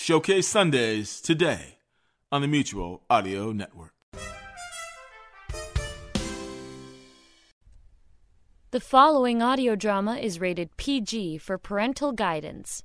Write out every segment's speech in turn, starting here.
Showcase Sundays today on the Mutual Audio Network. The following audio drama is rated PG for parental guidance.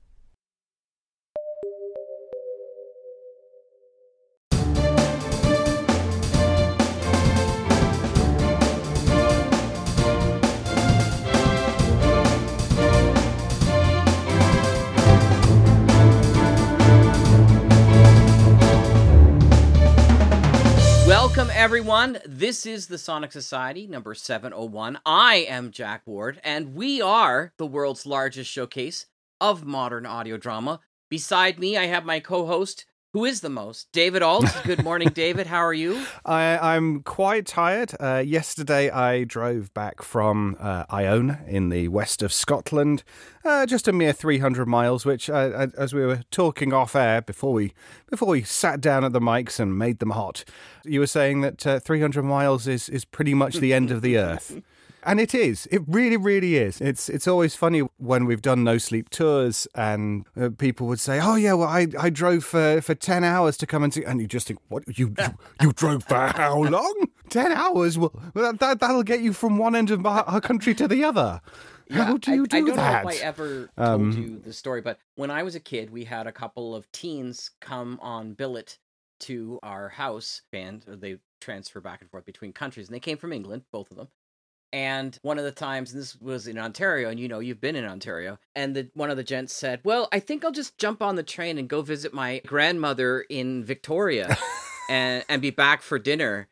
Welcome, everyone. This is the Sonic Society, number 701. I am Jack Ward, and we are the world's largest showcase of modern audio drama. Beside me, I have my co-host, who is the most, David Ault. Good morning, David. How are you? I'm quite tired. Yesterday, I drove back from Iona in the west of Scotland, just a mere 300 miles, which, as we were talking off air before we sat down at the mics and made them hot, you were saying that 300 miles is pretty much the end of the earth. And it is. It really, really is. It's always funny when we've done no sleep tours and people would say, "Oh yeah, well I drove for 10 hours to come and see," and you just think, "What you drove for how long? 10 hours? Well that'll get you from one end of our country to the other." How do you do that? I don't know if I ever told you the story, but when I was a kid, we had a couple of teens come on billet to our house band. They transfer back and forth between countries, and they came from England, both of them. And one of the times, and this was in Ontario, and you know, you've been in Ontario, and one of the gents said, "Well, I think I'll just jump on the train and go visit my grandmother in Victoria and be back for dinner."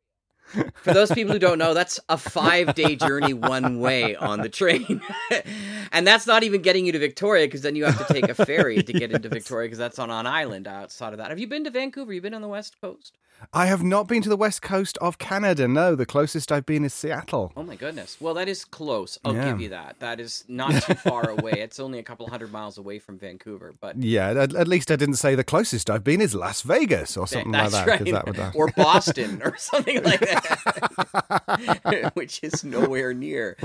For those people who don't know, that's a 5-day journey one way on the train. And that's not even getting you to Victoria, because then you have to take a ferry to get into Victoria, because that's on an island outside of that. Have you been to Vancouver? You been on the West Coast? I have not been to the west coast of Canada, no. The closest I've been is Seattle. Oh my goodness. Well, that is close. I'll give you that. That is not too far away. It's only a couple hundred miles away from Vancouver. But yeah, at least I didn't say the closest I've been is Las Vegas or something like that. Right. That would, or Boston or something like that, which is nowhere near.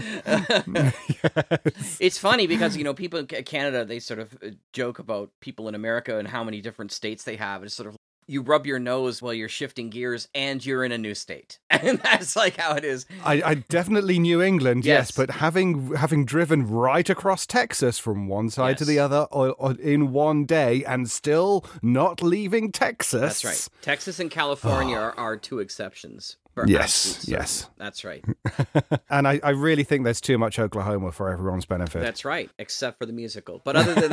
Yes. It's funny because, you know, people in Canada, they sort of joke about people in America and how many different states they have. It's sort of you rub your nose while you're shifting gears and you're in a new state. And that's like how it is. I definitely New England, Yes. but having driven right across Texas from one side to the other or in one day and still not leaving Texas. That's right. Texas and California are two exceptions. Yes. That's right. And I really think there's too much Oklahoma for everyone's benefit. That's right, except for the musical. But other than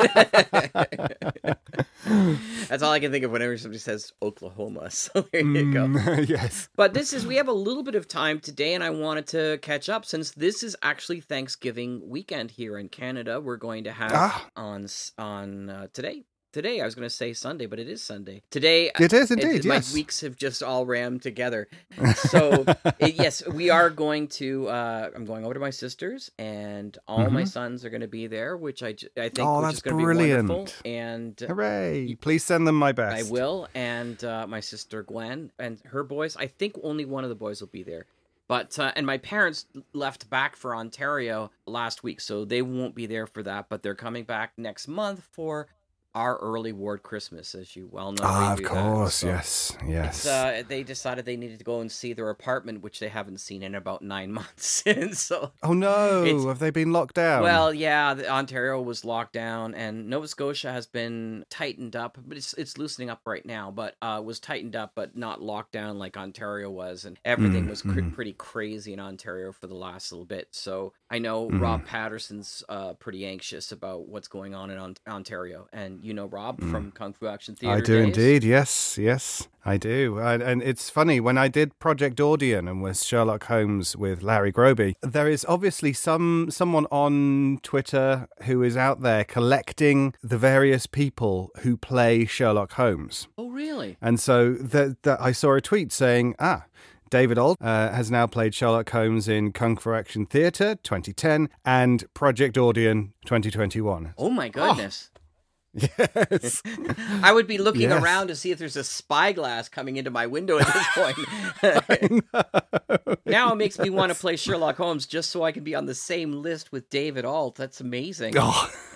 that, that's all I can think of whenever somebody says Oklahoma. So there you go. Yes. But we have a little bit of time today, and I wanted to catch up since this is actually Thanksgiving weekend here in Canada. We're going to have on today. Today, I was going to say Sunday, but it is Sunday. Today, it is indeed, my weeks have just all rammed together. So, yes, we are going to, I'm going over to my sister's, and all my sons are going to be there, which I think which is going to be wonderful. And hooray! Please send them my best. I will, and my sister Gwen and her boys. I think only one of the boys will be there. But, and my parents left back for Ontario last week, so they won't be there for that, but they're coming back next month for our early ward Christmas, as you well know. Of course, so yes. They decided they needed to go and see their apartment, which they haven't seen in about 9 months. And so, oh no, have they been locked down? Well, yeah, Ontario was locked down, and Nova Scotia has been tightened up, but it's loosening up right now. But was tightened up, but not locked down like Ontario was, and everything was pretty crazy in Ontario for the last little bit. So I know Rob Patterson's pretty anxious about what's going on in Ontario, and you know Rob from Kung Fu Action Theater. I do indeed, yes, I do. And it's funny, when I did Project Audion and was Sherlock Holmes with Larry Groby, there is obviously someone on Twitter who is out there collecting the various people who play Sherlock Holmes. Oh, really? And so I saw a tweet saying, David Ault has now played Sherlock Holmes in Kung Fu Action Theater 2010 and Project Audion 2021. Oh, my goodness. Yes. I would be looking around to see if there's a spyglass coming into my window at this point. Now it makes me want to play Sherlock Holmes just so I can be on the same list with David Ault. That's amazing. Oh,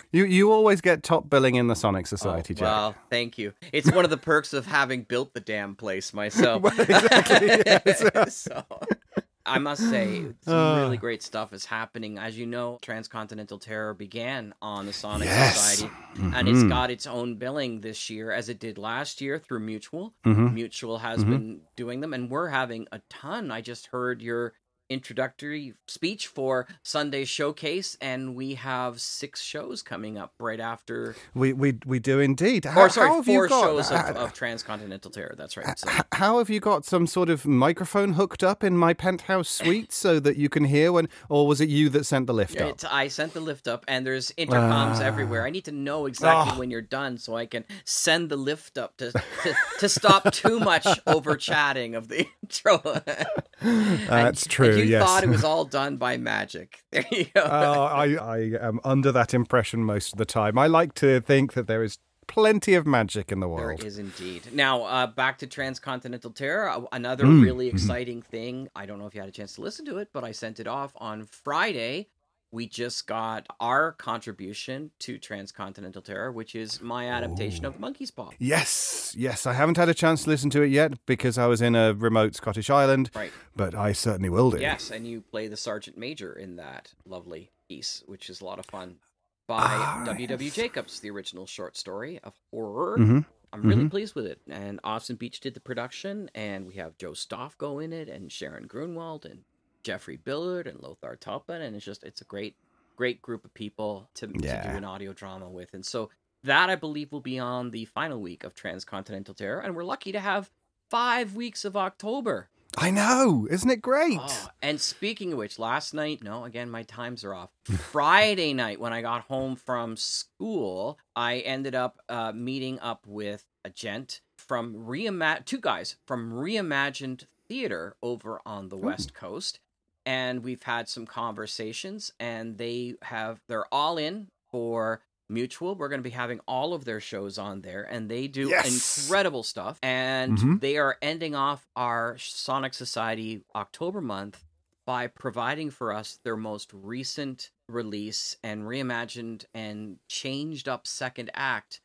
You always get top billing in the Sonic Society, Jack. Well, thank you. It's one of the perks of having built the damn place myself. Well, exactly, yes. So, I must say, some really great stuff is happening. As you know, Transcontinental Terror began on the Sonic Society, and it's got its own billing this year, as it did last year through Mutual. Mutual has been doing them, and we're having a ton. I just heard your introductory speech for Sunday Showcase, and we have 6 shows coming up right after. We do indeed. Four shows of Transcontinental Terror. That's right. So. How have you got some sort of microphone hooked up in my penthouse suite so that you can hear when, or was it you that sent the lift up? I sent the lift up, and there's intercoms everywhere. I need to know exactly when you're done so I can send the lift up to stop too much over chatting of the intro. That's true. You thought it was all done by magic. There you go. I am under that impression most of the time. I like to think that there is plenty of magic in the world. There is indeed. Now, back to Transcontinental Terror. Another really exciting thing. I don't know if you had a chance to listen to it, but I sent it off on Friday. We just got our contribution to Transcontinental Terror, which is my adaptation of Monkey's Paw. Yes. I haven't had a chance to listen to it yet because I was in a remote Scottish island, right? But I certainly will do. Yes, and you play the Sergeant Major in that lovely piece, which is a lot of fun. By W.W. Jacobs, the original short story of horror. I'm really pleased with it. And Austin Beach did the production, and we have Joe Stoffgo in it, and Sharon Grunwald, and Jeffrey Billard, and Lothar Toppen, and it's a great group of people to do an audio drama with. And so that, I believe, will be on the final week of Transcontinental Terror, and we're lucky to have 5 weeks of October. I know, isn't it great? And speaking of which, last night, my times are off. Friday night, when I got home from school, I ended up meeting up with a gent from two guys from Reimagined Theater over on the West Coast. And we've had some conversations, and they're all in for Mutual. We're going to be having all of their shows on there, and they do incredible stuff. And they are ending off our Sonic Society October month by providing for us their most recent release and reimagined and changed up second act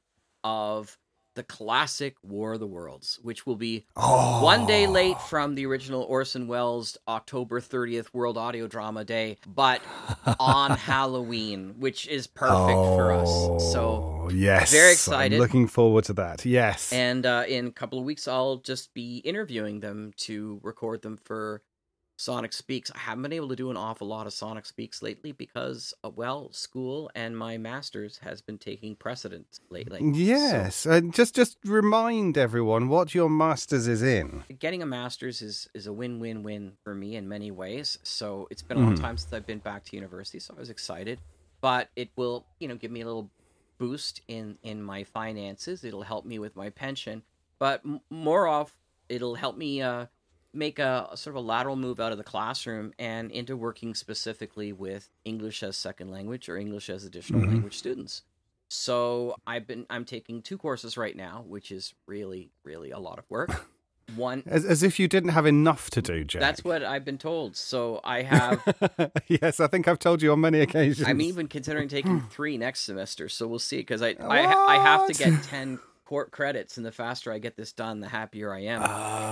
of the classic War of the Worlds, which will be 1 day late from the original Orson Welles October 30th World Audio Drama Day, but on Halloween, which is perfect for us. So, yes, very excited. I'm looking forward to that. Yes. And in a couple of weeks, I'll just be interviewing them to record them for Sonic Speaks. I haven't been able to do an awful lot of Sonic Speaks lately because, school and my master's has been taking precedence lately. Yes, so, just remind everyone what your master's is in. Getting a master's is a win-win-win for me in many ways. So it's been a long time since I've been back to university, so I was excited. But it will, give me a little boost in my finances. It'll help me with my pension. But it'll help me make a sort of a lateral move out of the classroom and into working specifically with English as second language or English as additional language students. So I'm taking 2 courses right now, which is really, really a lot of work. One, as if you didn't have enough to do, Jack. That's what I've been told. So I have. Yes, I think I've told you on many occasions. I'm even considering taking 3 next semester. So we'll see, because I have to get 10 court credits, and the faster I get this done, the happier I am.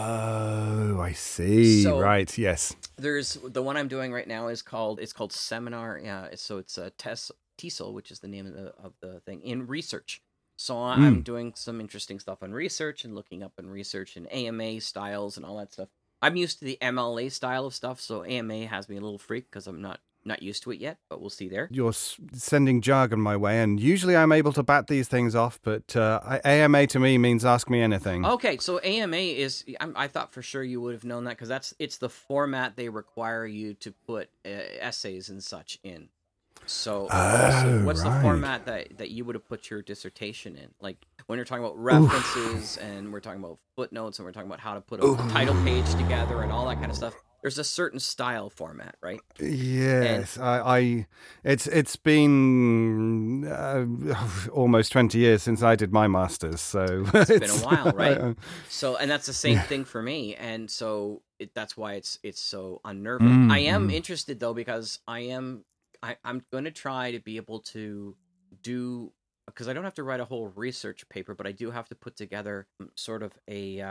Oh, I see. So, right, yes. There's the one I'm doing right now is called Seminar. So it's a TESOL, which is the name of the thing, in research. So I'm doing some interesting stuff on research and looking up in research and AMA styles and all that stuff. I'm used to the MLA style of stuff, so AMA has me a little freaked because I'm not used to it yet, but we'll see there. You're sending jargon my way, and usually I'm able to bat these things off, but AMA to me means ask me anything. Okay, so AMA is, I thought for sure you would have known that, because it's the format they require you to put essays and such in. So what's the format that you would have put your dissertation in? Like, when you're talking about references, and we're talking about footnotes, and we're talking about how to put a title page together and all that kind of stuff, there's a certain style format, right? Yes, it's been almost 20 years since I did my master's, so it's been a while, right? So, and that's the same thing for me, and so that's why it's so unnerving. I am interested though, because I'm going to try to be able to do, because I don't have to write a whole research paper, but I do have to put together sort of a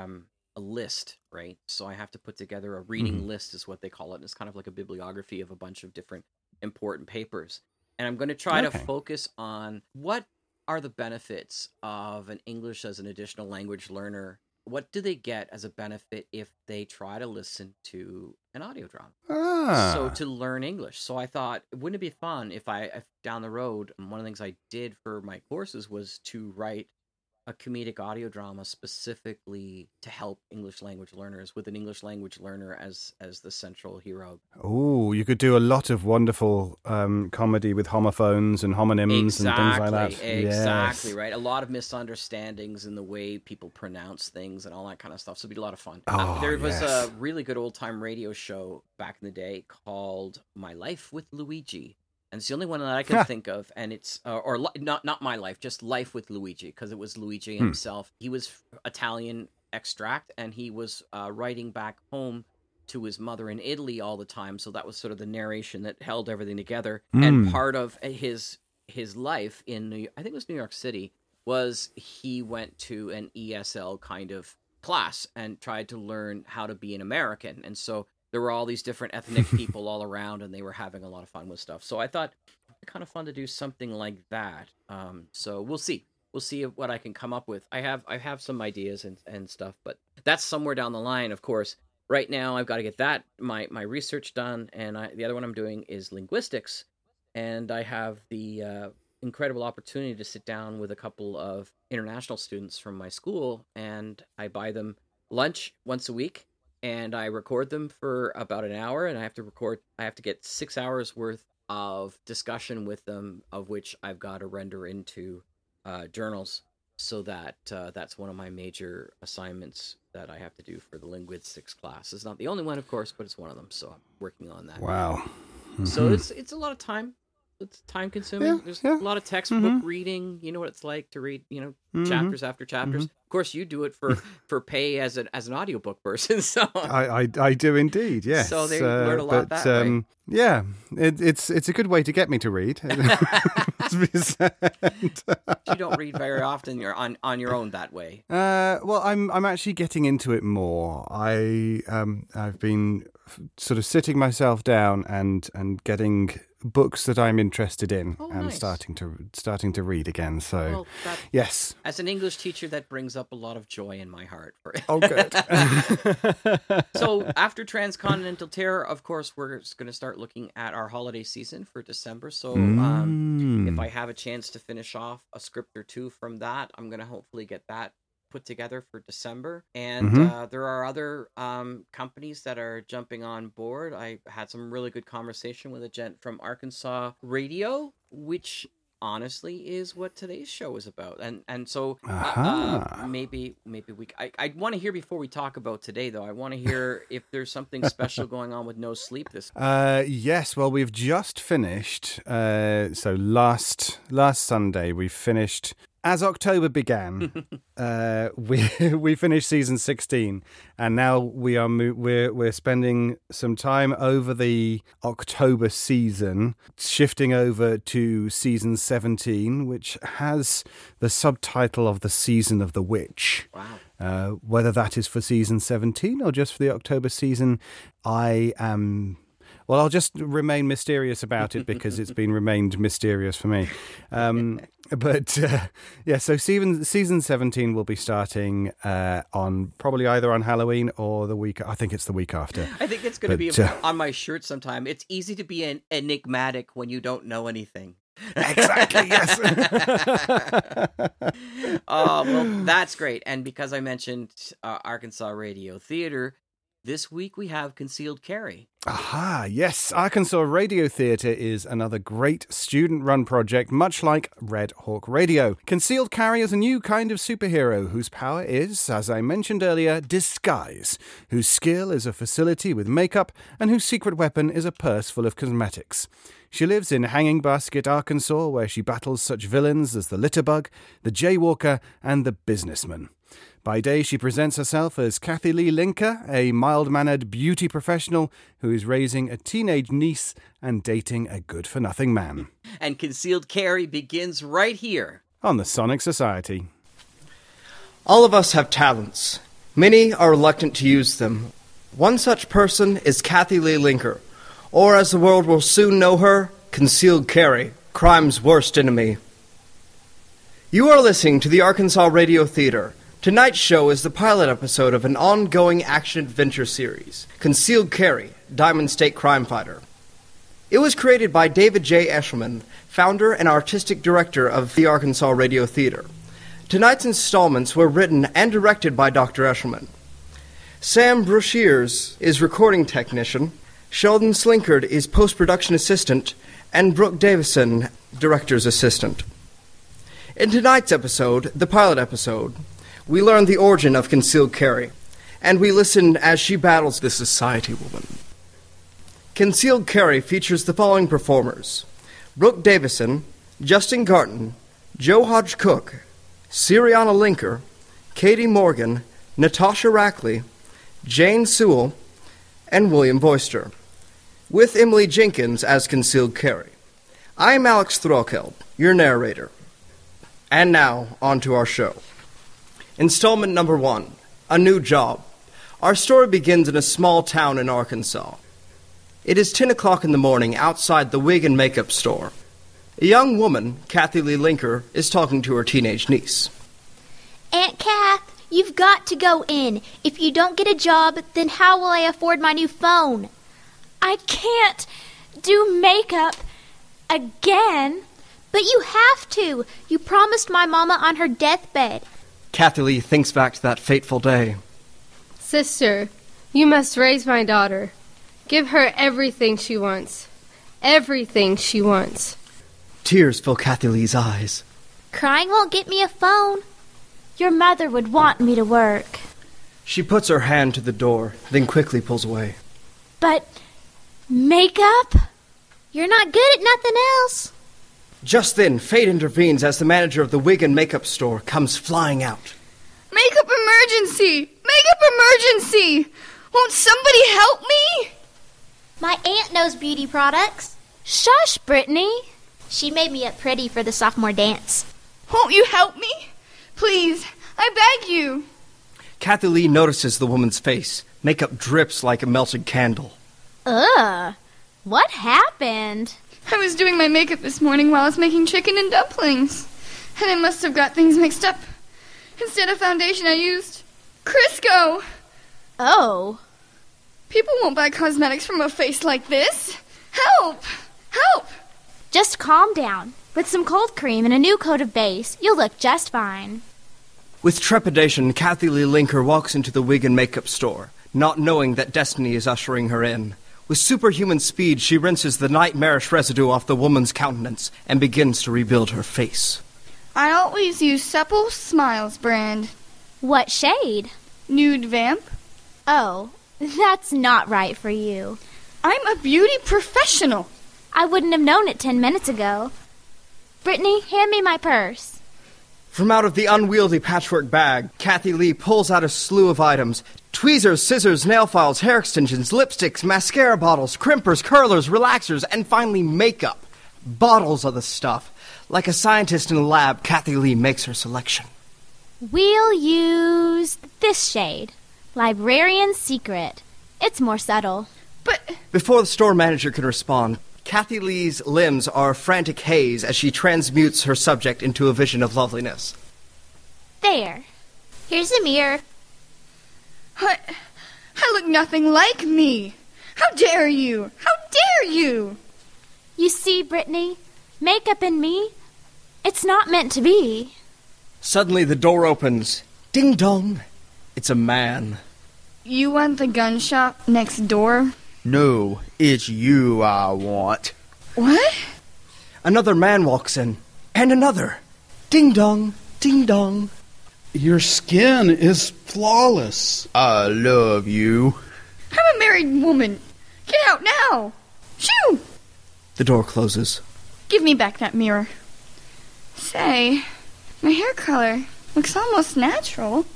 list, right? So I have to put together a reading list, is what they call it. And it's kind of like a bibliography of a bunch of different important papers. And I'm going to try to focus on what are the benefits of an English as an additional language learner. What do they get as a benefit if they try to listen to an audio drama? So to learn English. So I thought, wouldn't it be fun if down the road, one of the things I did for my courses was to write a comedic audio drama specifically to help English language learners, with an English language learner as the central hero. Oh, you could do a lot of wonderful comedy with homophones and homonyms and things like that. Exactly, yes. Right. A lot of misunderstandings in the way people pronounce things and all that kind of stuff. So it'd be a lot of fun. There was a really good old-time radio show back in the day called My Life with Luigi. And it's the only one that I can think of, and it's not My Life, just Life with Luigi, because it was Luigi himself. He was Italian extract, and he was writing back home to his mother in Italy all the time. So that was sort of the narration that held everything together. And part of his life in I think it was New York City, was he went to an ESL kind of class and tried to learn how to be an American, and so there were all these different ethnic people all around, and they were having a lot of fun with stuff. So I thought it'd be kind of fun to do something like that. So we'll see. We'll see what I can come up with. I have some ideas and stuff, but that's somewhere down the line, of course. Right now, I've got to get that my research done, and the other one I'm doing is linguistics, and I have the incredible opportunity to sit down with a couple of international students from my school, and I buy them lunch once a week. And I record them for about an hour, and I have to get 6 hours worth of discussion with them, of which I've got to render into journals. So that's one of my major assignments that I have to do for the linguistics class. It's not the only one, of course, but it's one of them. So I'm working on that. Wow. Mm-hmm. So it's a lot of time. It's time consuming. There's a lot of textbook reading. You know what it's like to read, chapters after chapters. Of course, you do it for pay as an audiobook person. So I do indeed. Yes. So they learn a lot that way. Yeah, it's a good way to get me to read. You don't read very often. You're on your own that way. Well, I'm actually getting into it more. I've been sort of sitting myself down and getting books that I'm interested in and nice. starting to read again. So yes, as an English teacher, that brings up a lot of joy in my heart. Oh, good. So after Transcontinental Terror, of course, we're going to start looking at our holiday season for December. So if I have a chance to finish off a script or two from that, I'm going to hopefully get that put together for December. And there are other companies that are jumping on board. I had some really good conversation with a gent from Arkansas Radio, which honestly is what today's show is about. And so maybe I want to hear, before we talk about today, though, I want to hear if there's something special going on with No Sleep this week. Yes, well, we've just finished. So last Sunday we finished. As October began, we finished season 16, and now we're spending some time over the October season, shifting over to season 17, which has the subtitle of The Season of the Witch. Wow. Whether that is for season 17 or just for the October season, well, I'll just remain mysterious about it because it's been remained mysterious for me. So season 17 will be starting on probably either on Halloween or the week. I think it's the week after. I think it's going to be on my shirt sometime. It's easy to be enigmatic when you don't know anything. Exactly, yes. Oh, well, that's great. And because I mentioned Arkansas Radio Theater, this week we have Concealed Carry. Aha, yes. Arkansas Radio Theatre is another great student-run project, much like Red Hawk Radio. Concealed Carry is a new kind of superhero whose power is, as I mentioned earlier, disguise, whose skill is a facility with makeup, and whose secret weapon is a purse full of cosmetics. She lives in Hanging Basket, Arkansas, where she battles such villains as the Litterbug, the Jaywalker, and the Businessman. By day, she presents herself as Kathy Lee Linker, a mild-mannered beauty professional who is raising a teenage niece and dating a good-for-nothing man. And Concealed Carry begins right here on the Sonic Society. All of us have talents. Many are reluctant to use them. One such person is Kathy Lee Linker, or as the world will soon know her, Concealed Carry, crime's worst enemy. You are listening to the Arkansas Radio Theater. Tonight's show is the pilot episode of an ongoing action-adventure series, Concealed Carry, Diamond State Crime Fighter. It was created by David J. Eshelman, founder and artistic director of the Arkansas Radio Theater. Tonight's installments were written and directed by Dr. Eshelman. Sam Brushears is recording technician, Sheldon Slinkard is post-production assistant, and Brooke Davison, director's assistant. In tonight's episode, the pilot episode, we learn the origin of Concealed Carry, and we listen as she battles the society woman. Concealed Carry features the following performers: Brooke Davison, Justin Garton, Joe Hodge Cook, Siriana Linker, Katie Morgan, Natasha Rackley, Jane Sewell, and William Voister, with Emily Jenkins as Concealed Carry. I am Alex Throkeld, your narrator. And now, on to our show. Installment number 1, A New Job. Our story begins in a small town in Arkansas. It is 10 o'clock in the morning outside the wig and makeup store. A young woman, Kathy Lee Linker, is talking to her teenage niece. Aunt Kath, you've got to go in. If you don't get a job, then how will I afford my new phone? I can't do makeup again. But you have to. You promised my mama on her deathbed. Kathy Lee thinks back to that fateful day. Sister, you must raise my daughter. Give her everything she wants. Everything she wants. Tears fill Kathy Lee's eyes. Crying won't get me a phone. Your mother would want me to work. She puts her hand to the door, then quickly pulls away. But makeup? You're not good at nothing else. Just then, fate intervenes as the manager of the wig and makeup store comes flying out. Makeup emergency! Makeup emergency! Won't somebody help me? My aunt knows beauty products. Shush, Brittany. She made me up pretty for the sophomore dance. Won't you help me? Please, I beg you. Kathy Lee notices the woman's face. Makeup drips like a melted candle. Ugh. What happened? I was doing my makeup this morning while I was making chicken and dumplings. And I must have got things mixed up. Instead of foundation, I used Crisco. Oh. People won't buy cosmetics from a face like this. Help! Help! Just calm down. With some cold cream and a new coat of base, you'll look just fine. With trepidation, Kathy Lee Linker walks into the wig and makeup store, not knowing that destiny is ushering her in. With superhuman speed, she rinses the nightmarish residue off the woman's countenance and begins to rebuild her face. I always use Supple Smiles brand. What shade? Nude Vamp. Oh, that's not right for you. I'm a beauty professional. I wouldn't have known it 10 minutes ago. Brittany, hand me my purse. From out of the unwieldy patchwork bag, Kathy Lee pulls out a slew of items. Tweezers, scissors, nail files, hair extensions, lipsticks, mascara bottles, crimpers, curlers, relaxers, and finally makeup. Bottles of the stuff. Like a scientist in a lab, Kathy Lee makes her selection. We'll use this shade. Librarian's Secret. It's more subtle. But before the store manager can respond, Kathy Lee's limbs are a frantic haze as she transmutes her subject into a vision of loveliness. There. Here's a mirror. I look nothing like me. How dare you? How dare you? You see, Brittany, makeup and me, it's not meant to be. Suddenly the door opens. Ding dong. It's a man. You want the gun shop next door? No, it's you I want. What? Another man walks in. And another. Ding dong, ding dong. Your skin is flawless. I love you. I'm a married woman. Get out now. Shoo! The door closes. Give me back that mirror. Say, my hair color looks almost natural.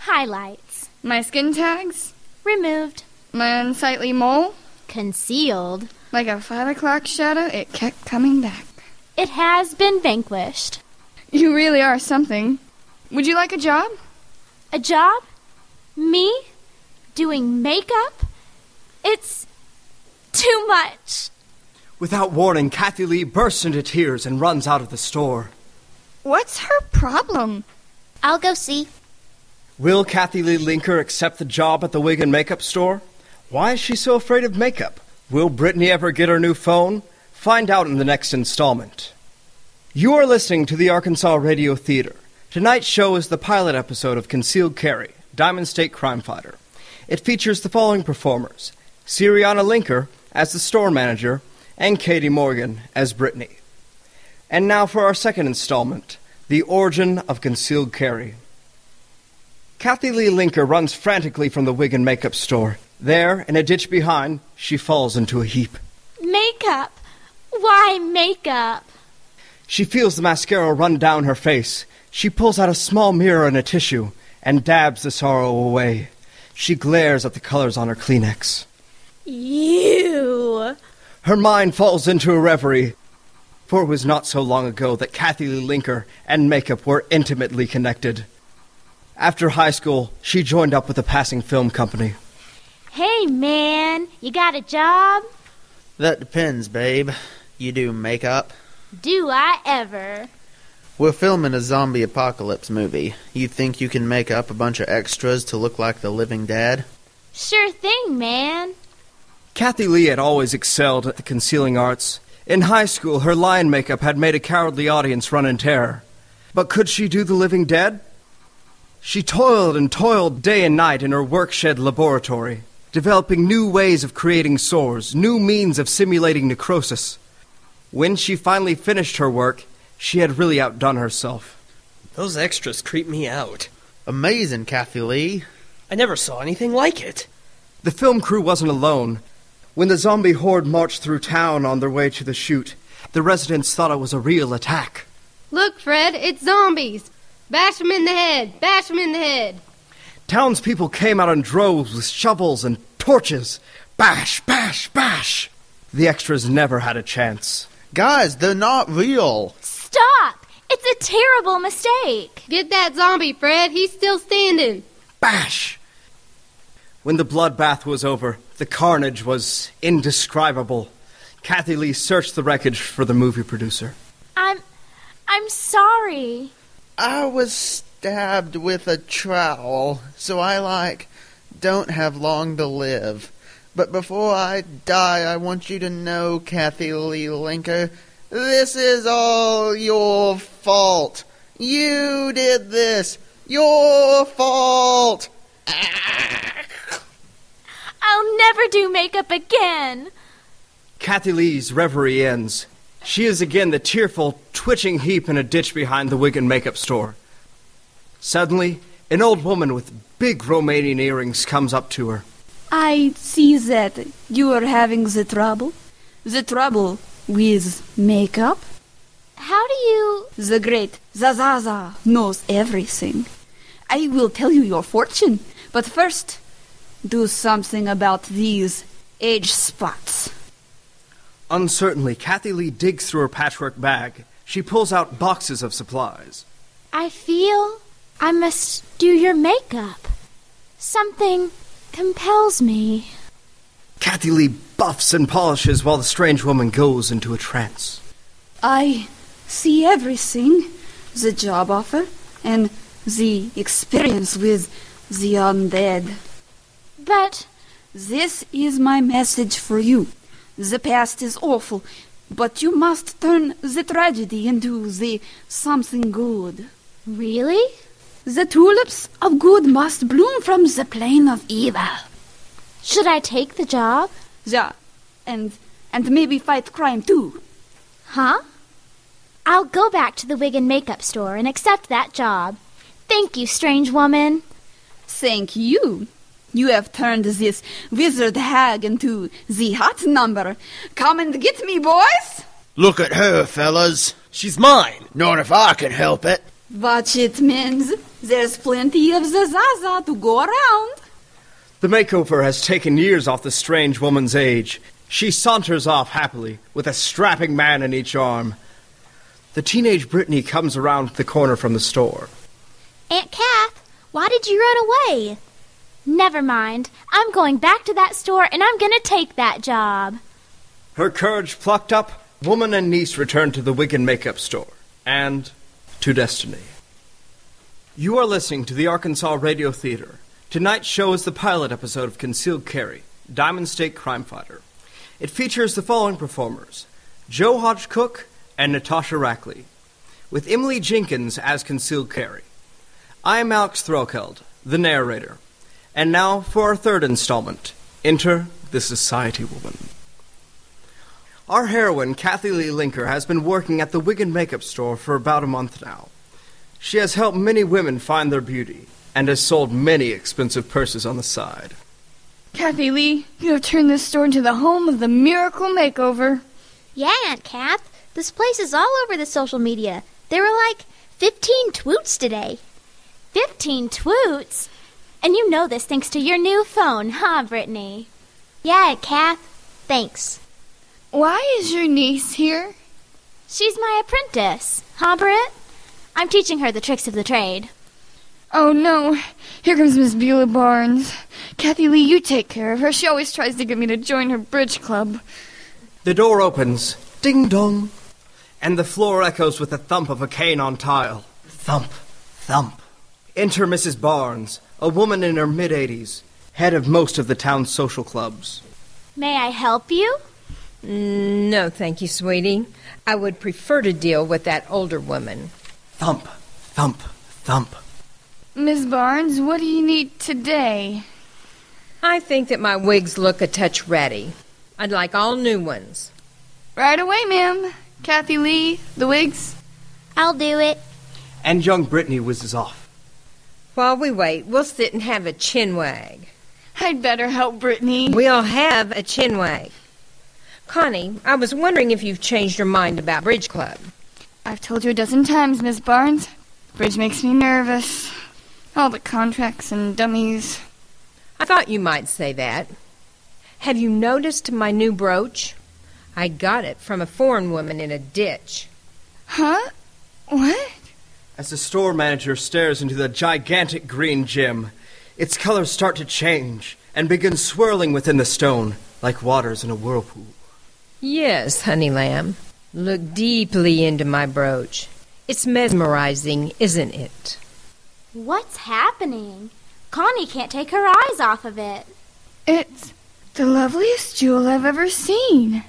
Highlights. My skin tags? Removed. My unsightly mole? Concealed. Like a 5 o'clock shadow, it kept coming back. It has been vanquished. You really are something. Would you like a job? A job? Me? Doing makeup? It's too much. Without warning, Kathy Lee bursts into tears and runs out of the store. What's her problem? I'll go see. Will Kathy Lee Linker accept the job at the wig and makeup store? Why is she so afraid of makeup? Will Brittany ever get her new phone? Find out in the next installment. You are listening to the Arkansas Radio Theater. Tonight's show is the pilot episode of Concealed Carry, Diamond State Crime Fighter. It features the following performers: Siriana Linker as the store manager, and Katie Morgan as Brittany. And now for our second installment, The Origin of Concealed Carry. Kathy Lee Linker runs frantically from the wig and makeup store. There, in a ditch behind, she falls into a heap. Makeup? Why makeup? She feels the mascara run down her face. She pulls out a small mirror and a tissue and dabs the sorrow away. She glares at the colors on her Kleenex. You. Her mind falls into a reverie, for it was not so long ago that Kathy Lee Linker and makeup were intimately connected. After high school, she joined up with a passing film company. Hey, man, you got a job? That depends, babe. You do makeup? Do I ever? We're filming a zombie apocalypse movie. You think you can make up a bunch of extras to look like the living dead? Sure thing, man. Kathy Lee had always excelled at the concealing arts. In high school, her lion makeup had made a cowardly audience run in terror. But could she do the living dead? She toiled and toiled day and night in her work-shed laboratory, developing new ways of creating sores, new means of simulating necrosis. When she finally finished her work, she had really outdone herself. Those extras creep me out. Amazing, Kathy Lee. I never saw anything like it. The film crew wasn't alone. When the zombie horde marched through town on their way to the shoot, the residents thought it was a real attack. Look, Fred, it's zombies. Bash them in the head. Bash them in the head. Townspeople came out in droves with shovels and torches. Bash, bash, bash. The extras never had a chance. Guys, they're not real. Stop! It's a terrible mistake. Get that zombie, Fred. He's still standing. Bash! When the bloodbath was over, the carnage was indescribable. Kathy Lee searched the wreckage for the movie producer. I'm sorry. I was stabbed with a trowel, so I, don't have long to live. But before I die, I want you to know, Kathy Lee Linker, this is all your fault. You did this. Your fault. I'll never do makeup again. Kathy Lee's reverie ends. She is again the tearful, twitching heap in a ditch behind the wig and makeup store. Suddenly, an old woman with big Romanian earrings comes up to her. I see that you are having the trouble with makeup. How do you... The great Zazaza knows everything. I will tell you your fortune, but first, do something about these age spots. Uncertainly, Kathy Lee digs through her patchwork bag. She pulls out boxes of supplies. I feel I must do your makeup. Something compels me. Kathy Lee buffs and polishes while the strange woman goes into a trance. I see everything. The job offer and the experience with the undead. But this is my message for you. The past is awful, but you must turn the tragedy into the something good. Really? The tulips of good must bloom from the plain of evil. Should I take the job? Yeah, and maybe fight crime too. Huh? I'll go back to the wig and makeup store and accept that job. Thank you, strange woman. Thank you. You have turned this wizard hag into the hot number. Come and get me, boys! Look at her, fellas. She's mine. Not if I can help it. Watch it, mens. There's plenty of Zazaza to go around. The makeover has taken years off the strange woman's age. She saunters off happily, with a strapping man in each arm. The teenage Brittany comes around the corner from the store. Aunt Kath, why did you run away? Never mind. I'm going back to that store and I'm going to take that job. Her courage plucked up, woman and niece return to the Wigan Makeup Store. And to destiny. You are listening to the Arkansas Radio Theater. Tonight's show is the pilot episode of Concealed Carry, Diamond State Crime Fighter. It features the following performers: Joe Hodge Cook and Natasha Rackley, with Emily Jenkins as Concealed Carry. I am Alex Threlkeld, the narrator. And now for our third installment, enter the Society Woman. Our heroine, Kathy Lee Linker, has been working at the Wigan Makeup Store for about a month now. She has helped many women find their beauty, and has sold many expensive purses on the side. Kathy Lee, you have turned this store into the home of the miracle makeover. Yeah, Aunt Kath. This place is all over the social media. There were like 15 twoots today. 15 twoots? And you know this thanks to your new phone, huh, Brittany? Yeah, Aunt Kath. Thanks. Why is your niece here? She's my apprentice, huh, Britt? I'm teaching her the tricks of the trade. Oh, no. Here comes Miss Beulah Barnes. Kathy Lee, you take care of her. She always tries to get me to join her bridge club. The door opens. Ding-dong. And the floor echoes with the thump of a cane on tile. Thump, thump. Enter Mrs. Barnes, a woman in her mid-80s, head of most of the town's social clubs. May I help you? No, thank you, sweetie. I would prefer to deal with that older woman. Thump, thump, thump. Miss Barnes, what do you need today? I think that my wigs look a touch ratty. I'd like all new ones. Right away, ma'am. Kathy Lee, the wigs. I'll do it. And young Brittany whizzes off. While we wait, we'll sit and have a chin wag. I'd better help Brittany. We'll have a chin wag. Connie, I was wondering if you've changed your mind about Bridge Club. I've told you a dozen times, Miss Barnes. Bridge makes me nervous. All the contracts and dummies. I thought you might say that. Have you noticed my new brooch? I got it from a foreign woman in a ditch. Huh? What? As the store manager stares into the gigantic green gem, its colors start to change and begin swirling within the stone like waters in a whirlpool. Yes, honey lamb. Look deeply into my brooch. It's mesmerizing, isn't it? What's happening? Connie can't take her eyes off of it. It's the loveliest jewel I've ever seen.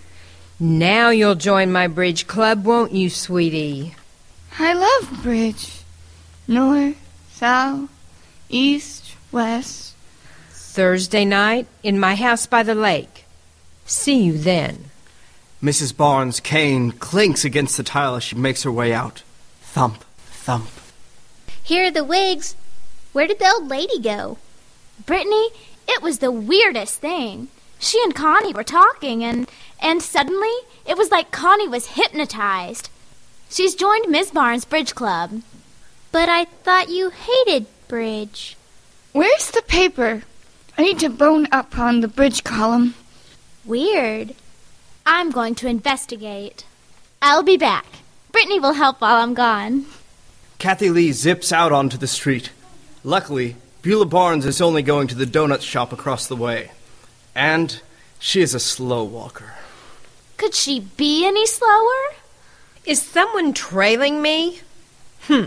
Now you'll join my bridge club, won't you, sweetie? I love bridge. North, south, east, west. Thursday night in my house by the lake. See you then. Mrs. Barnes' cane clinks against the tile as she makes her way out. Thump, thump. Here are the wigs. Where did the old lady go? Brittany, it was the weirdest thing. She and Connie were talking, and suddenly it was like Connie was hypnotized. She's joined Miss Barnes' bridge club. But I thought you hated bridge. Where's the paper? I need to bone up on the bridge column. Weird. I'm going to investigate. I'll be back. Brittany will help while I'm gone. Kathy Lee zips out onto the street. Luckily, Beulah Barnes is only going to the donut shop across the way. And she is a slow walker. Could she be any slower? Is someone trailing me? Whew!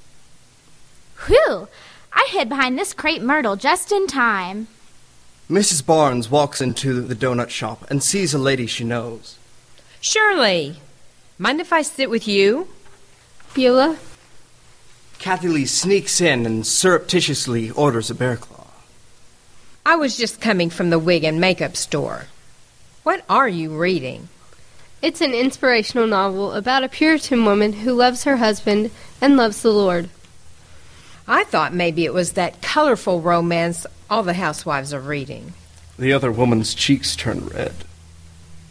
I hid behind this crepe myrtle just in time. Mrs. Barnes walks into the donut shop and sees a lady she knows. Shirley, mind if I sit with you? Beulah? Kathy Lee sneaks in and surreptitiously orders a bear claw. I was just coming from the wig and makeup store. What are you reading? It's an inspirational novel about a Puritan woman who loves her husband and loves the Lord. I thought maybe it was that colorful romance all the housewives are reading. The other woman's cheeks turn red.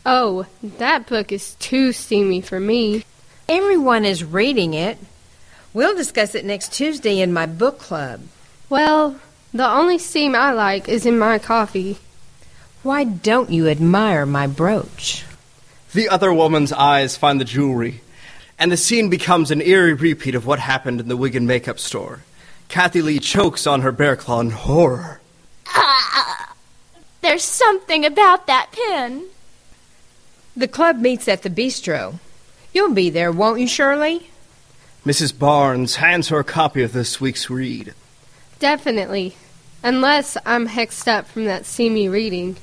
Oh, that book is too steamy for me. Everyone is reading it. We'll discuss it next Tuesday in my book club. Well, the only steam I like is in my coffee. Why don't you admire my brooch? The other woman's eyes find the jewelry, and the scene becomes an eerie repeat of what happened in the wig and makeup store. Kathy Lee chokes on her bear claw in horror. There's something about that pin. The club meets at the bistro. You'll be there, won't you, Shirley? Mrs. Barnes hands her a copy of this week's read. Definitely. Unless I'm hexed up from that steamy reading.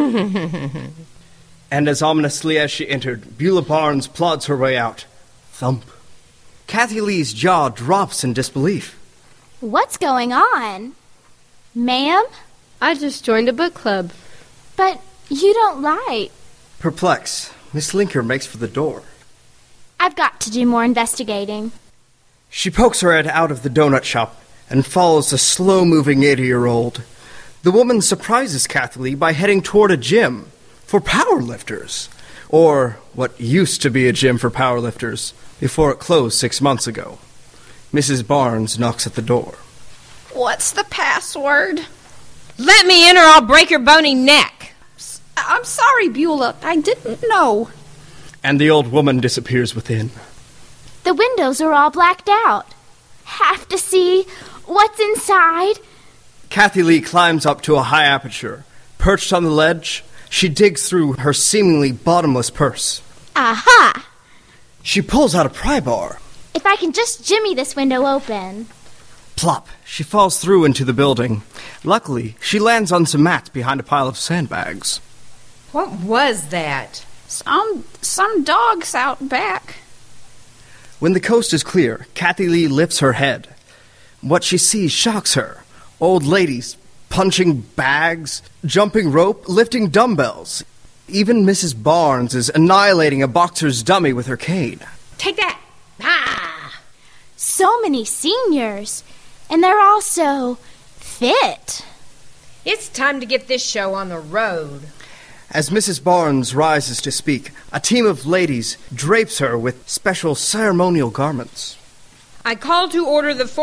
And as ominously as she entered, Beulah Barnes plods her way out. Thump. Kathy Lee's jaw drops in disbelief. What's going on? Ma'am? I just joined a book club. But you don't write. Perplexed, Miss Linker makes for the door. I've got to do more investigating. She pokes her head out of the donut shop and follows the slow-moving 80-year-old. The woman surprises Kathy Lee by heading toward a gym for powerlifters, or what used to be a gym for powerlifters before it closed 6 months ago. Mrs. Barnes knocks at the door. What's the password? Let me in or I'll break your bony neck. I'm sorry, Beulah. I didn't know. And the old woman disappears within. The windows are all blacked out. Have to see what's inside. Kathy Lee climbs up to a high aperture. Perched on the ledge, she digs through her seemingly bottomless purse. Aha! She pulls out a pry bar. If I can just jimmy this window open. Plop! She falls through into the building. Luckily, she lands on some mats behind a pile of sandbags. What was that? Some dogs out back. When the coast is clear, Kathy Lee lifts her head. What she sees shocks her. Old ladies punching bags, jumping rope, lifting dumbbells. Even Mrs. Barnes is annihilating a boxer's dummy with her cane. Take that! Ah! So many seniors. And they're all so fit. It's time to get this show on the road. As Mrs. Barnes rises to speak, a team of ladies drapes her with special ceremonial garments. I call to order the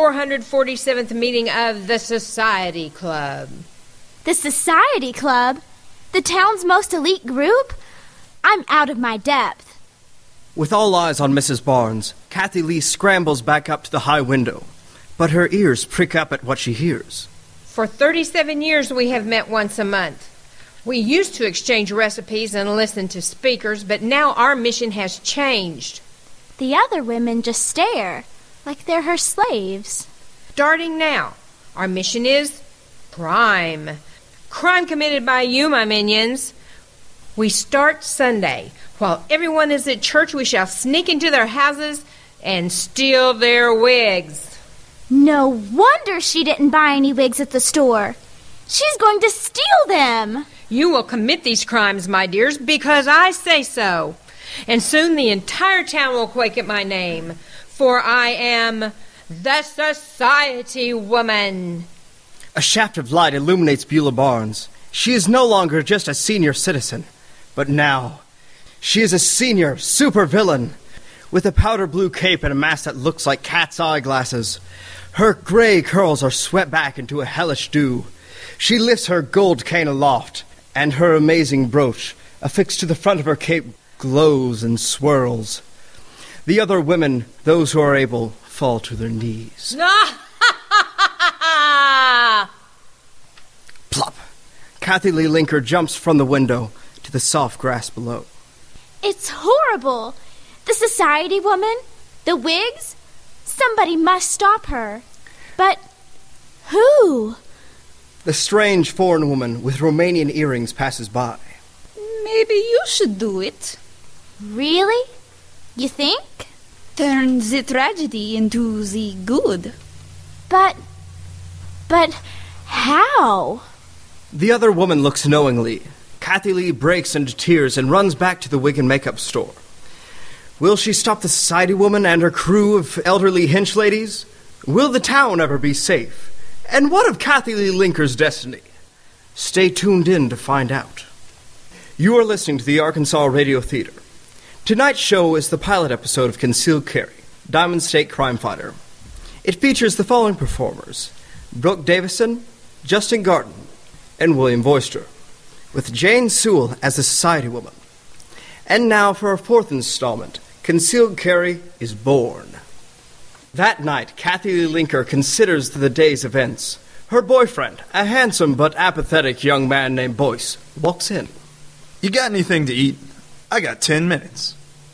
447th meeting of the Society Club. The Society Club? The town's most elite group? I'm out of my depth. With all eyes on Mrs. Barnes, Kathy Lee scrambles back up to the high window, but her ears prick up at what she hears. For 37 years we have met once a month. We used to exchange recipes and listen to speakers, but now our mission has changed. The other women just stare, like they're her slaves. Starting now, our mission is crime. Crime committed by you, my minions. We start Sunday. While everyone is at church, we shall sneak into their houses and steal their wigs. No wonder she didn't buy any wigs at the store. She's going to steal them. You will commit these crimes, my dears, because I say so. And soon the entire town will quake at my name, for I am the Society Woman. A shaft of light illuminates Beulah Barnes. She is no longer just a senior citizen, but now she is a senior supervillain. With a powder blue cape and a mask that looks like cat's eyeglasses, her gray curls are swept back into a hellish dew. She lifts her gold cane aloft, and her amazing brooch, affixed to the front of her cape, glows and swirls. The other women, those who are able, fall to their knees. Plop! Kathy Lee Linker jumps from the window to the soft grass below. It's horrible. The Society Woman, the wigs, somebody must stop her. But who? The strange foreign woman with Romanian earrings passes by. Maybe you should do it. Really? You think? Turn the tragedy into the good. But how? The other woman looks knowingly. Kathy Lee breaks into tears and runs back to the wig and makeup store. Will she stop the Society Woman and her crew of elderly hench ladies? Will the town ever be safe? And what of Kathy Lee Linker's destiny? Stay tuned in to find out. You are listening to the Arkansas Radio Theater. Tonight's show is the pilot episode of Concealed Carry, Diamond State Crime Fighter. It features the following performers: Brooke Davison, Justin Garton, and William Voister, with Jane Sewell as the society woman. And now for our fourth installment, Concealed Carry is born. That night, Kathy Lee Linker considers the day's events. Her boyfriend, a handsome but apathetic young man named Boyce, walks in. You got anything to eat? I got 10 minutes.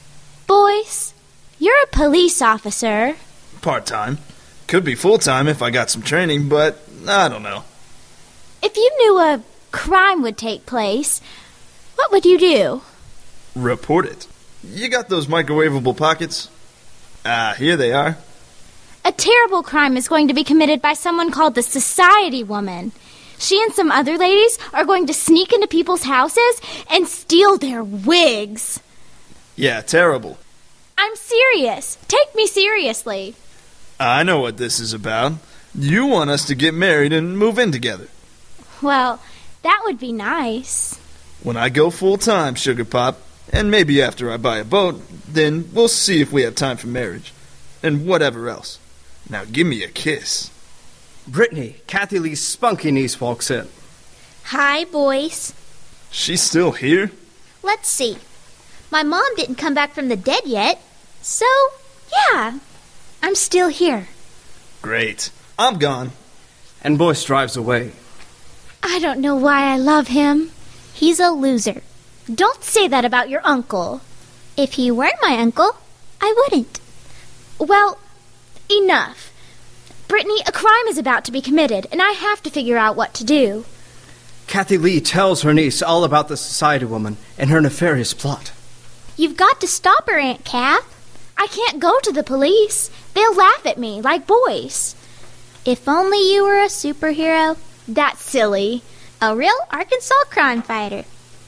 Boyce, you're a police officer. Part-time. Could be full-time if I got some training, but I don't know. If you knew a crime would take place, what would you do? Report it. You got those microwavable pockets? Here they are. A terrible crime is going to be committed by someone called the Society Woman. She and some other ladies are going to sneak into people's houses and steal their wigs. Yeah, terrible. I'm serious. Take me seriously. I know what this is about. You want us to get married and move in together. Well, that would be nice. When I go full-time, Sugar Pop, and maybe after I buy a boat, then we'll see if we have time for marriage. And whatever else. Now give me a kiss. Brittany, Kathy Lee's spunky niece, walks in. Hi, boys. She's still here? Let's see. My mom didn't come back from the dead yet, so, yeah, I'm still here. Great. I'm gone. And Boyce drives away. I don't know why I love him. He's a loser. Don't say that about your uncle. If he were my uncle, I wouldn't. Well, enough. Brittany, a crime is about to be committed, and I have to figure out what to do. Kathy Lee tells her niece all about the society woman and her nefarious plot. You've got to stop her, Aunt Kath. I can't go to the police. They'll laugh at me, like Boyce. If only you were a superhero. That's silly. A real Arkansas crime fighter.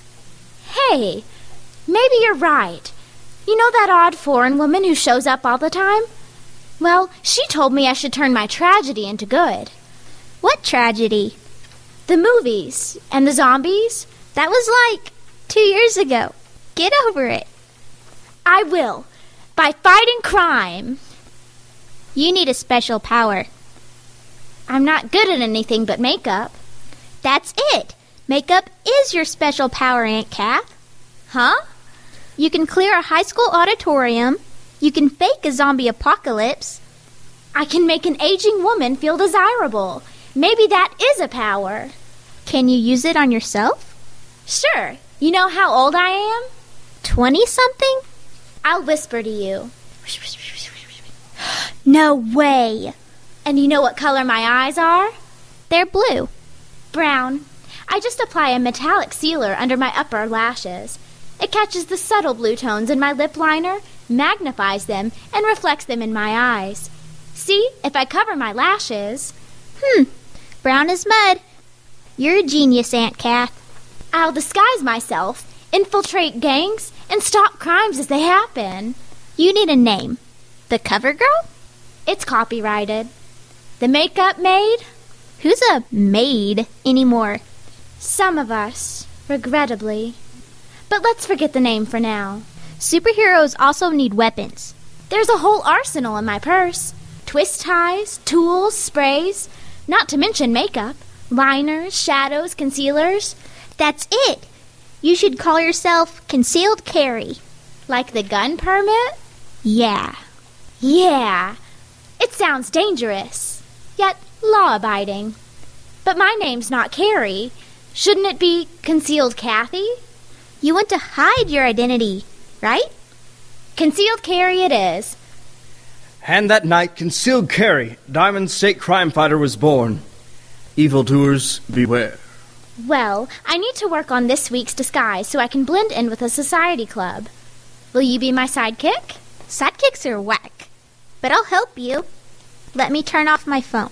Hey, maybe you're right. You know that odd foreign woman who shows up all the time? Well, she told me I should turn my tragedy into good. What tragedy? The movies and the zombies. That was like 2 years ago. Get over it. I will. By fighting crime. You need a special power. I'm not good at anything but makeup. That's it. Makeup is your special power, Aunt Kath. Huh? You can clear a high school auditorium. You can fake a zombie apocalypse. I can make an aging woman feel desirable. Maybe that is a power. Can you use it on yourself? Sure. You know how old I am? 20-something? I'll whisper to you. No way. And you know what color my eyes are? They're blue. Brown. I just apply a metallic sealer under my upper lashes. It catches the subtle blue tones in my lip liner, magnifies them, and reflects them in my eyes. See, if I cover my lashes... Brown as mud. You're a genius, Aunt Kath. I'll disguise myself, infiltrate gangs, and stop crimes as they happen. You need a name. The Cover Girl? It's copyrighted. The Makeup Maid? Who's a maid anymore? Some of us, regrettably. But let's forget the name for now. Superheroes also need weapons. There's a whole arsenal in my purse. Twist ties, tools, sprays, not to mention makeup, liners, shadows, concealers. That's it. You should call yourself Concealed Carry. Like the gun permit? Yeah. Yeah. It sounds dangerous, yet law-abiding. But my name's not Carrie. Shouldn't it be Concealed Kathy? You want to hide your identity, right? Concealed Carry it is. And that night, Concealed Carry, Diamond State crime fighter, was born. Evildoers, beware. Well, I need to work on this week's disguise so I can blend in with a society club. Will you be my sidekick? Sidekicks are whack, but I'll help you. Let me turn off my phone.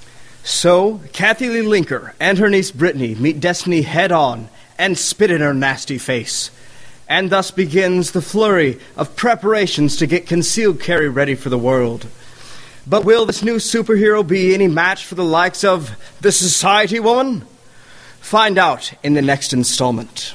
So, Kathy Lee Linker and her niece Brittany meet Destiny head-on and spit in her nasty face. And thus begins the flurry of preparations to get Concealed Carry ready for the world. But will this new superhero be any match for the likes of the Society Woman? Find out in the next installment.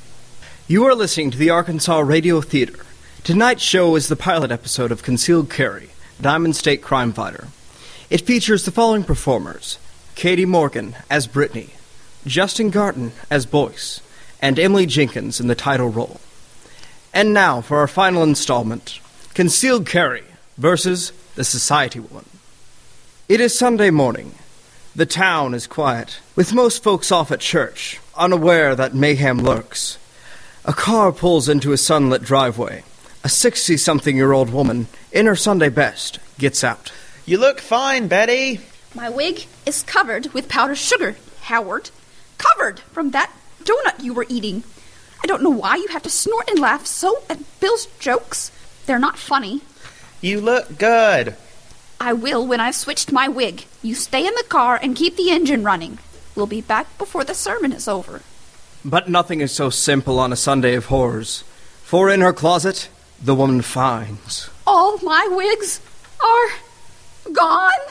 You are listening to the Arkansas Radio Theater. Tonight's show is the pilot episode of Concealed Carry, Diamond State crime fighter. It features the following performers: Katie Morgan as Brittany, Justin Garton as Boyce, and Emily Jenkins in the title role. And now for our final installment, Concealed Carry versus the Society Woman. It is Sunday morning. The town is quiet, with most folks off at church, unaware that mayhem lurks. A car pulls into a sunlit driveway. A 60-something-year-old woman, in her Sunday best, gets out. You look fine, Betty. My wig is covered with powdered sugar, Howard. Covered from that donut you were eating. I don't know why you have to snort and laugh so at Bill's jokes. They're not funny. You look good. I will when I've switched my wig. You stay in the car and keep the engine running. We'll be back before the sermon is over. But nothing is so simple on a Sunday of horrors. For in her closet, the woman finds... All my wigs are gone.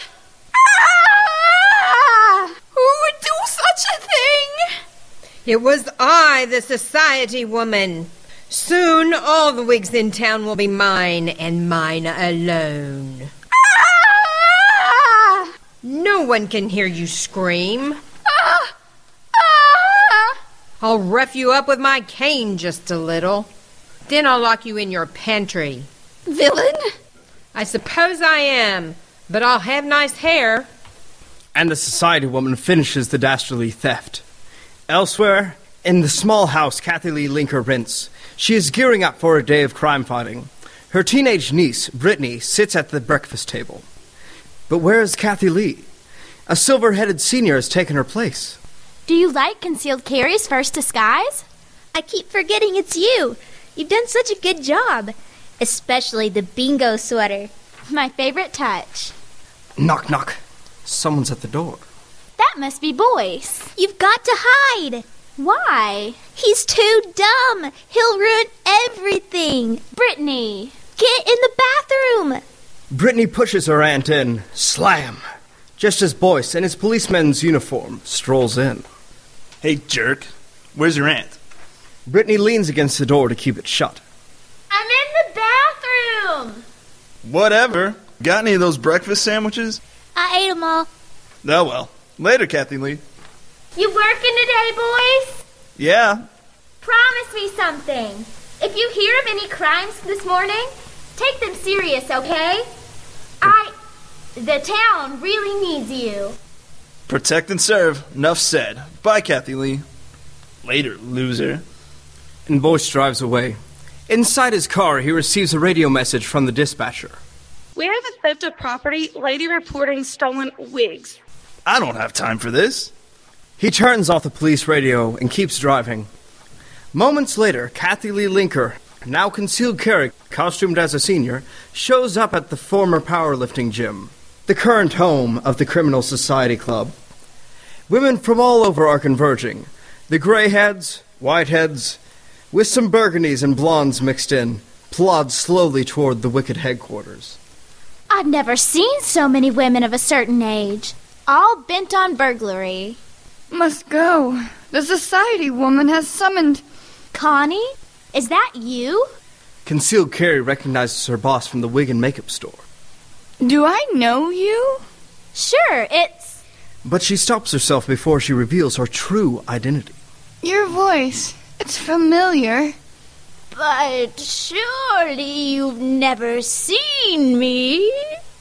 Ah! Who would do such a thing? It was I, the society woman. Soon all the wigs in town will be mine, and mine alone. Ah! No one can hear you scream. I'll rough you up with my cane just a little. Then I'll lock you in your pantry. Villain? I suppose I am, but I'll have nice hair. And the society woman finishes the dastardly theft. Elsewhere, in the small house Kathy Lee Linker rents, she is gearing up for a day of crime fighting. Her teenage niece, Brittany, sits at the breakfast table. But where is Kathy Lee? A silver-headed senior has taken her place. Do you like Concealed Carry's first disguise? I keep forgetting it's you. You've done such a good job. Especially the bingo sweater. My favorite touch. Knock, knock. Someone's at the door. That must be Boyce. You've got to hide. Why? He's too dumb. He'll ruin everything. Brittany. Get in the bathroom. Brittany pushes her aunt in. Slam! Just as Boyce, in his policeman's uniform, strolls in. Hey, jerk. Where's your aunt? Brittany leans against the door to keep it shut. I'm in the bathroom. Whatever. Got any of those breakfast sandwiches? I ate them all. Oh, well. Later, Kathy Lee. You working today, Boyce? Yeah. Promise me something. If you hear of any crimes this morning, take them serious, okay? The town really needs you. Protect and serve. Enough said. Bye, Kathy Lee. Later, loser. And Boyce drives away. Inside his car, he receives a radio message from the dispatcher. We have a theft of property. Lady reporting stolen wigs. I don't have time for this. He turns off the police radio and keeps driving. Moments later, Kathy Lee Linker, now concealed carry, costumed as a senior, shows up at the former powerlifting gym, the current home of the Criminal Society Club. Women from all over are converging. The grayheads, whiteheads, with some burgundies and blondes mixed in, plod slowly toward the wicked headquarters. I've never seen so many women of a certain age, all bent on burglary. Must go. The society woman has summoned... Connie? Is that you? Concealed carry recognizes her boss from the wig and makeup store. Do I know you? Sure, it's... But she stops herself before she reveals her true identity. Your voice. It's familiar. But surely you've never seen me.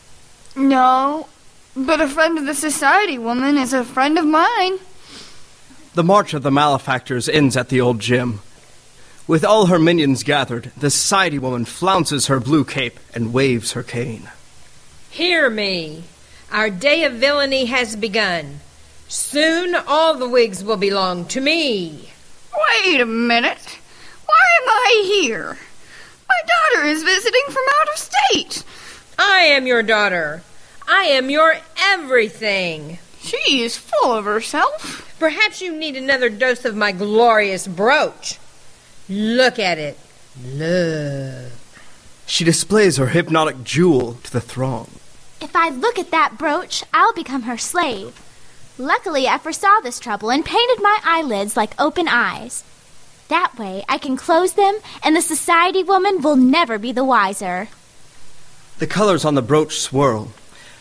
No, but a friend of the society woman is a friend of mine. The march of the malefactors ends at the old gym. With all her minions gathered, the society woman flounces her blue cape and waves her cane. Hear me. Our day of villainy has begun. Soon all the wigs will belong to me. Wait a minute. Why am I here? My daughter is visiting from out of state. I am your daughter. I am your everything. She is full of herself. Perhaps you need another dose of my glorious brooch. Look at it. Look. She displays her hypnotic jewel to the throng. If I look at that brooch, I'll become her slave. Luckily, I foresaw this trouble and painted my eyelids like open eyes. That way, I can close them, and the society woman will never be the wiser. The colors on the brooch swirl.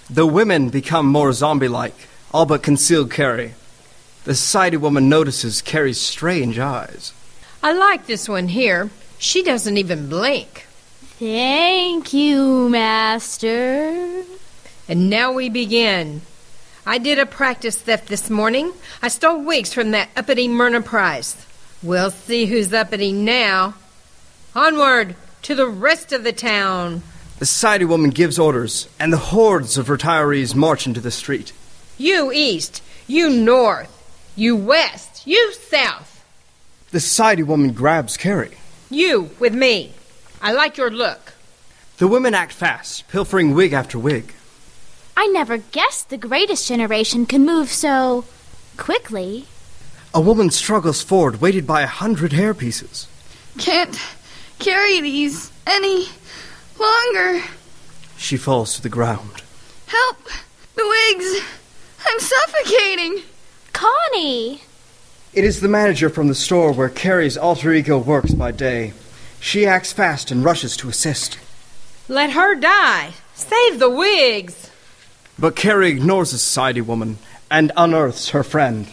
The women become more zombie-like, all but concealed Carrie. The society woman notices Carrie's strange eyes. I like this one here. She doesn't even blink. Thank you, Master. And now we begin. I did a practice theft this morning. I stole wigs from that uppity Myrna Price. We'll see who's uppity now. Onward to the rest of the town. The society woman gives orders, and the hordes of retirees march into the street. You east, you north, you west, you south. The society woman grabs Carrie. You with me. I like your look. The women act fast, pilfering wig after wig. I never guessed the greatest generation could move so quickly. A woman struggles forward, weighted by 100 hairpieces. Can't carry these any longer. She falls to the ground. Help! The wigs! I'm suffocating! Connie! It is the manager from the store where Carrie's alter ego works by day. She acts fast and rushes to assist. Let her die. Save the wigs. But Carrie ignores the society woman and unearths her friend.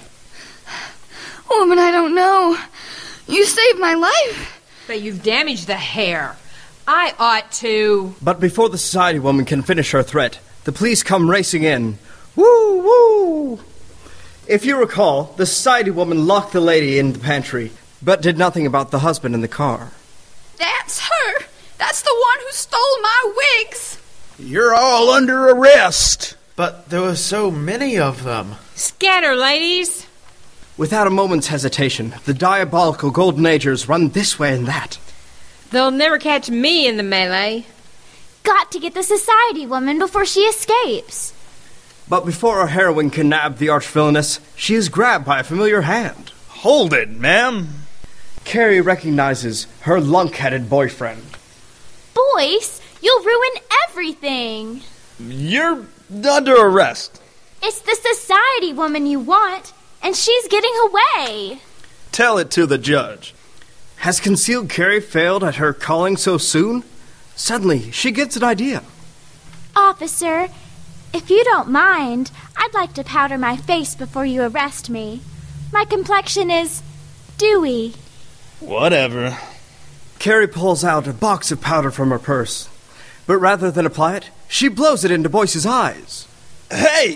Woman, I don't know. You saved my life. But you've damaged the hair. I ought to... But before the society woman can finish her threat, the police come racing in. Woo, woo! If you recall, the society woman locked the lady in the pantry, but did nothing about the husband in the car. That's her! That's the one who stole my wigs! You're all under arrest! But there were so many of them. Scatter, ladies! Without a moment's hesitation, the diabolical Golden Agers run this way and that. They'll never catch me in the melee. Got to get the society woman before she escapes. But before our heroine can nab the arch-villainess, she is grabbed by a familiar hand. Hold it, ma'am. Carrie recognizes her lunk-headed boyfriend. Boyce, you'll ruin everything. You're under arrest. It's the society woman you want, and she's getting away. Tell it to the judge. Has concealed Carrie failed at her calling so soon? Suddenly, she gets an idea. Officer, if you don't mind, I'd like to powder my face before you arrest me. My complexion is dewy. Whatever. Carrie pulls out a box of powder from her purse. But rather than apply it, she blows it into Boyce's eyes. Hey!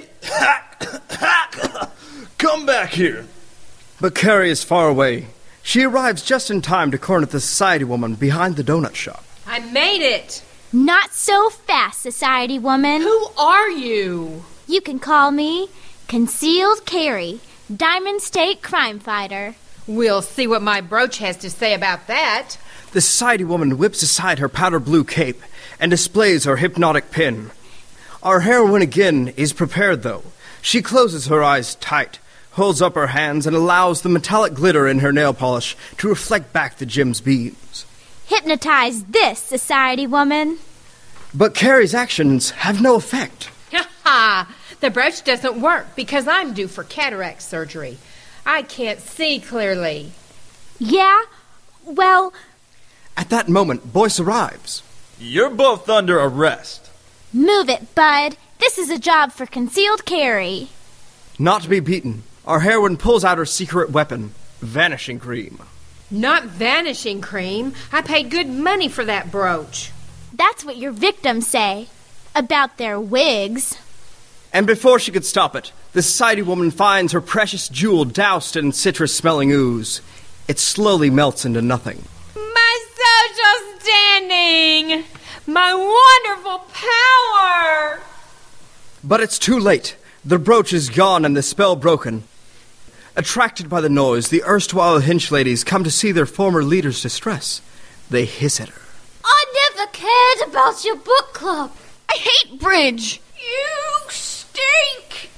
Come back here. But Carrie is far away. She arrives just in time to corner the society woman behind the donut shop. I made it! Not so fast, society woman. Who are you? You can call me Concealed Carrie, Diamond State crime fighter. We'll see what my brooch has to say about that. The society woman whips aside her powder blue cape and displays her hypnotic pin. Our heroine again is prepared, though. She closes her eyes tight, holds up her hands, and allows the metallic glitter in her nail polish to reflect back the gem's beams. Hypnotize this, society woman. But Carrie's actions have no effect. Ha ha! The brooch doesn't work because I'm due for cataract surgery. I can't see clearly. Yeah? Well... At that moment, Boyce arrives. You're both under arrest. Move it, bud. This is a job for Concealed Carrie. Not to be beaten, our heroine pulls out her secret weapon, Vanishing Cream. Not Vanishing Cream. I paid good money for that brooch. That's what your victims say about their wigs. And before she could stop it, the society woman finds her precious jewel doused in citrus-smelling ooze. It slowly melts into nothing. My social standing! My wonderful power! But it's too late. The brooch is gone and the spell broken. Attracted by the noise, the erstwhile Hinch ladies come to see their former leader's distress. They hiss at her. I never cared about your book club. I hate bridge. You stink.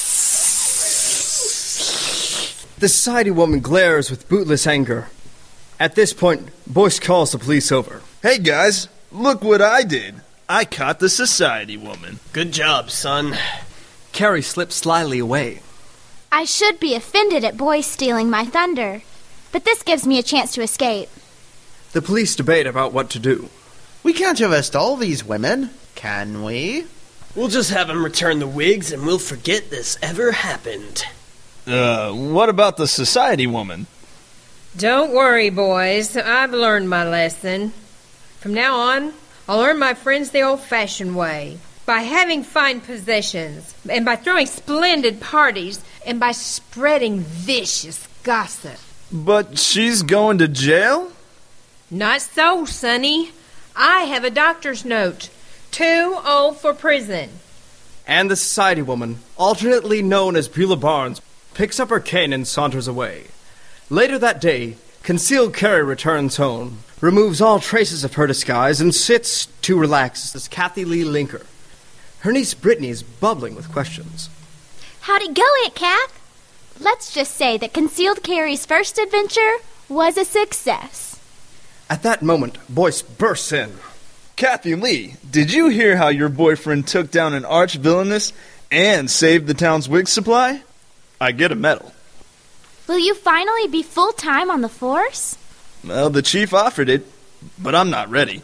The society woman glares with bootless anger. At this point, Boyce calls the police over. Hey guys, look what I did. I caught the society woman. Good job, son. Carrie slips slyly away. I should be offended at Boyce stealing my thunder, but this gives me a chance to escape. The police debate about what to do. We can't arrest all these women, can we? We'll just have him return the wigs and we'll forget this ever happened. What about the society woman? Don't worry, boys. I've learned my lesson. From now on, I'll earn my friends the old-fashioned way. By having fine possessions, and by throwing splendid parties, and by spreading vicious gossip. But she's going to jail? Not so, Sonny. I have a doctor's note. Too old for prison. And the society woman, alternately known as Beulah Barnes, picks up her cane and saunters away. Later that day, Concealed Carry returns home, removes all traces of her disguise, and sits to relax as Kathy Lee Linker. Her niece Brittany is bubbling with questions. How'd it go, Aunt Kath? Let's just say that Concealed Carry's first adventure was a success. At that moment, Boyce bursts in. Kathy Lee, did you hear how your boyfriend took down an arch-villainess and saved the town's wig supply? I get a medal. Will you finally be full-time on the force? Well, the chief offered it, but I'm not ready.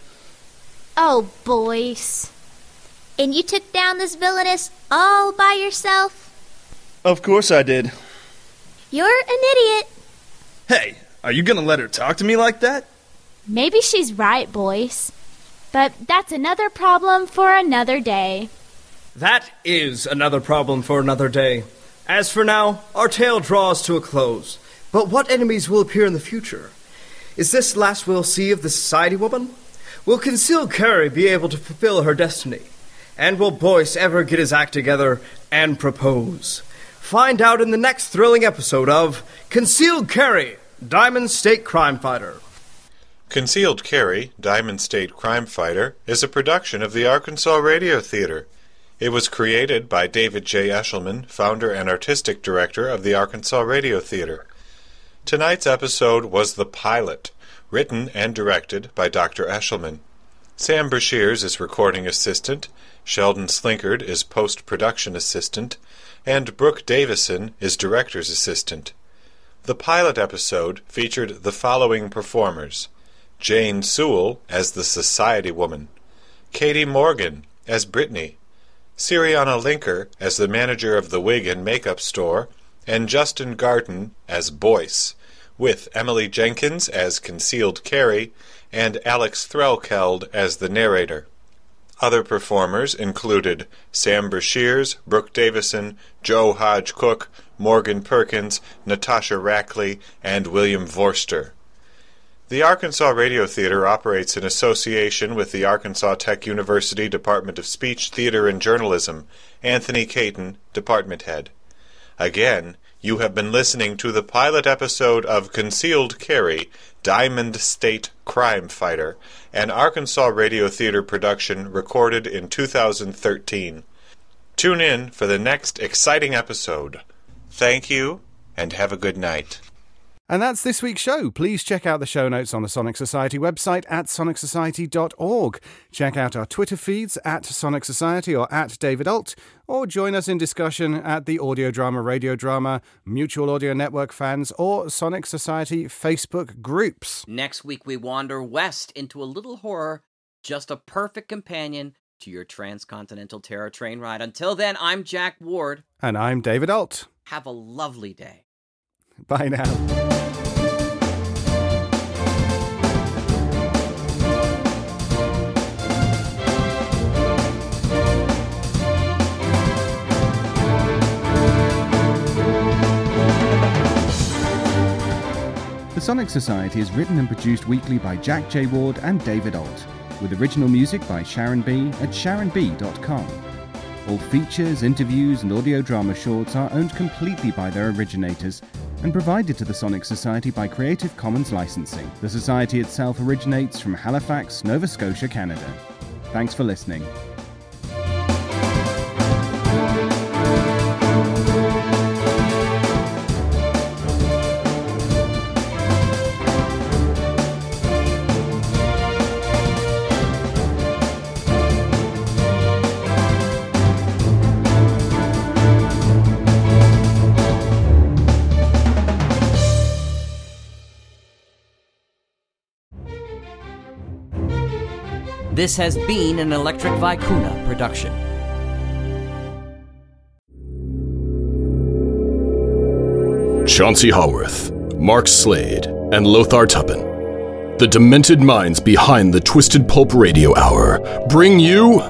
Oh, Boyce. And you took down this villainess all by yourself? Of course I did. You're an idiot. Hey, are you gonna let her talk to me like that? Maybe she's right, Boyce. But that's another problem for another day. That is another problem for another day. As for now, our tale draws to a close. But what enemies will appear in the future? Is this the last we'll see of the society woman? Will Concealed Carry be able to fulfill her destiny? And will Boyce ever get his act together and propose? Find out in the next thrilling episode of Concealed Carry, Diamond State Crime Fighter. Concealed Carry, Diamond State Crime Fighter is a production of the Arkansas Radio Theater. It was created by David J. Eshelman, founder and artistic director of the Arkansas Radio Theater. Tonight's episode was the pilot, written and directed by Dr. Eshelman. Sam Brashears is recording assistant, Sheldon Slinkard is post-production assistant, and Brooke Davison is director's assistant. The pilot episode featured the following performers: Jane Sewell as the society woman, Katie Morgan as Brittany, Siriana Linker as the manager of the wig and makeup store, and Justin Garten as Boyce, with Emily Jenkins as Concealed Carry and Alex Threlkeld as the narrator. Other performers included Sam Brashears, Brooke Davison, Joe Hodge Cook, Morgan Perkins, Natasha Rackley, and William Vorster. The Arkansas Radio Theater operates in association with the Arkansas Tech University Department of Speech, Theater, and Journalism. Anthony Caton, Department Head. Again, you have been listening to the pilot episode of Concealed Carry, Diamond State Crime Fighter, an Arkansas Radio Theater production recorded in 2013. Tune in for the next exciting episode. Thank you, and have a good night. And that's this week's show. Please check out the show notes on the Sonic Society website at sonicsociety.org. Check out our Twitter feeds at Sonic Society or at David Alt, or join us in discussion at the Audio Drama, Radio Drama, Mutual Audio Network fans, or Sonic Society Facebook groups. Next week we wander west into a little horror, just a perfect companion to your transcontinental terror train ride. Until then, I'm Jack Ward. And I'm David Alt. Have a lovely day. Bye now. The Sonic Society is written and produced weekly by Jack J. Ward and David Alt, with original music by Sharon B. at sharonb.com. All features, interviews, and audio drama shorts are owned completely by their originators and provided to the Sonic Society by Creative Commons licensing. The Society itself originates from Halifax, Nova Scotia, Canada. Thanks for listening. This has been an Electric Vicuna production. Chauncey Haworth, Mark Slade, and Lothar Tuppen, the demented minds behind the Twisted Pulp Radio Hour, bring you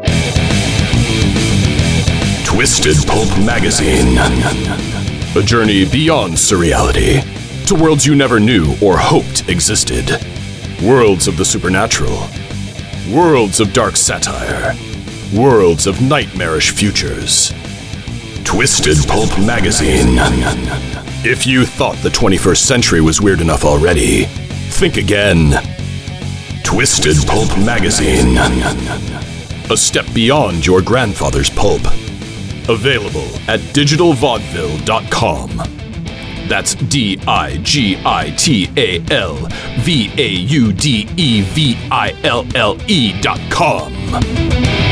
Twisted Pulp Magazine. A journey beyond surreality to worlds you never knew or hoped existed. Worlds of the supernatural. Worlds of dark satire. Worlds of nightmarish futures. Twisted Pulp Magazine. If you thought the 21st century was weird enough already, think again. Twisted Pulp Magazine. A step beyond your grandfather's pulp. Available at digitalvaudeville.com. That's digitalvaudeville.com.